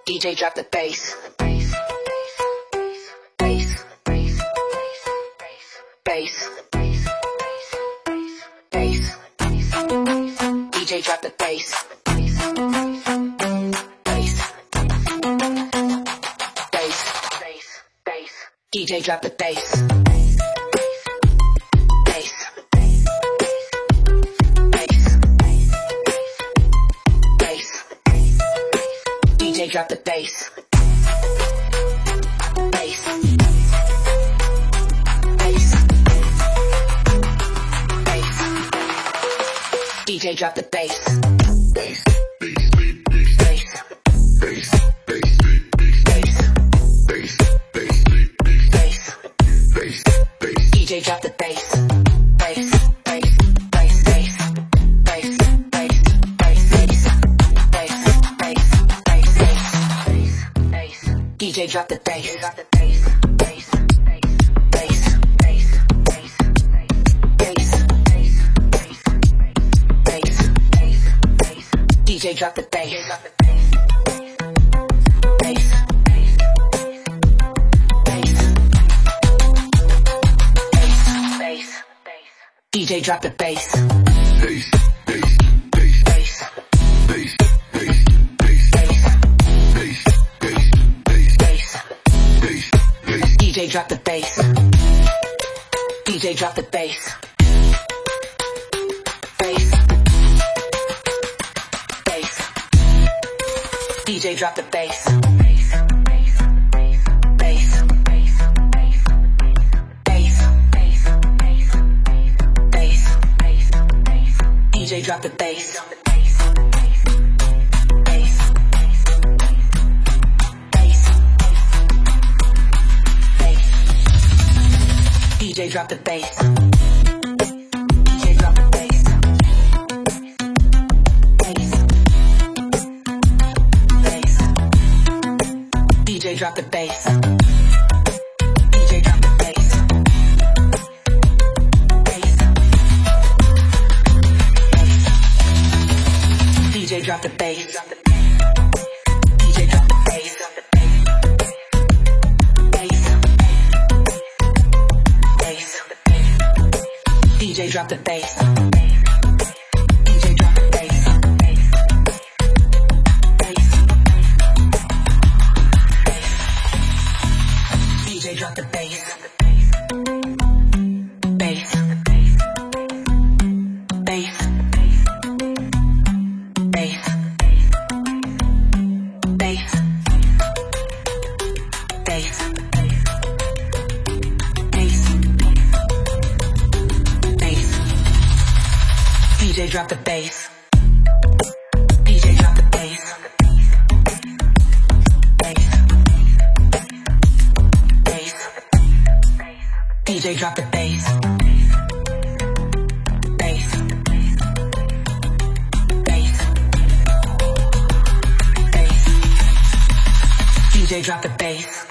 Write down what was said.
DJ drop the bass. Bass. Bass. Bass. Bass. DJ drop the bass. Bass. Bass. Bass. DJ drop the bass. Bass. Bass. Bass. DJ drop the bass. Bass. Bass. Bass. DJ drop the bass. Bass. Bass. Bass. Bass. Bass. Bass. Bass. DJ drop the bass. Bass. Bass. Bass. Bass. Bass. Bass. Bass. Bass. DJ drop the bass. DJ drop the bass. DJ drop the bass. Bass. Bass. Bass. Bass. Bass. Bass. Bass. Bass. Bass. Bass. DJ drop the bass. DJ drop the bass. Bass. Bass. DJ drop the bass. Bass. Bass. DJ drop the bass. DJ drop the bass. DJ drop the bass. DJ drop the bass. DJ drop the bass. DJ drop the bass. DJ drop the bass. DJ drop the bass. DJ drop the bass. DJ drop the bass. Bass. Bass. Bass. Bass. Bass. DJ drop the bass. DJ drop the bass. Bass. Bass. DJ drop the bass. Bass. Bass. Bass. DJ drop the bass.